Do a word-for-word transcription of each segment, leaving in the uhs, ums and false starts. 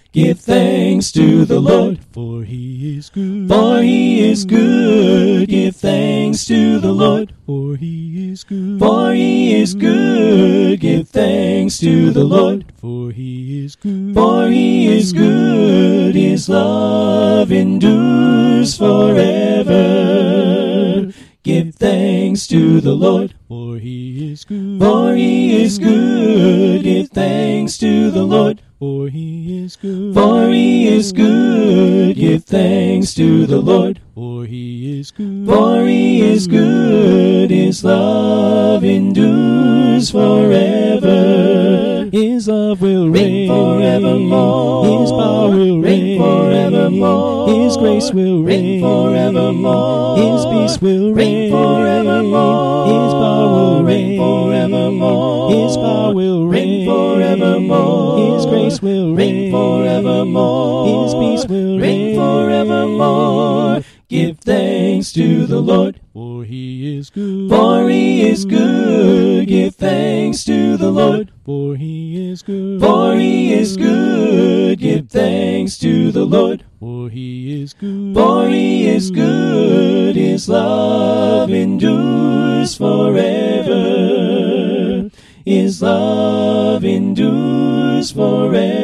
Give thanks to the Lord, for he is good. for he is good. Give thanks to the Lord, For he is good. for he is good. Give thanks to the Lord, For he is good. for he is good. His love endures forever. Give thanks to the Lord, For he is good. for he is good. Give thanks to the Lord, For he is good. for he is good. Give thanks to the Lord, For he is good. for he is good. His love endures forever. His love will Reign reign forevermore. His power will Reign reign forevermore. His grace will Reign reign forevermore. His peace will Reign reign forevermore. His power will Reign reign forevermore. His power will Reign reign forevermore. His grace will Reign reign forevermore. His peace will Reign reign forevermore. Give thanks to the Lord, For he is good. for he is good. Give thanks to the Lord, For he is good. for he is good. Give thanks to the Lord, For he is good. for he is good. His love endures forever. His love endures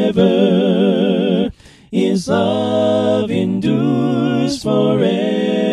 forever. His love endures forever.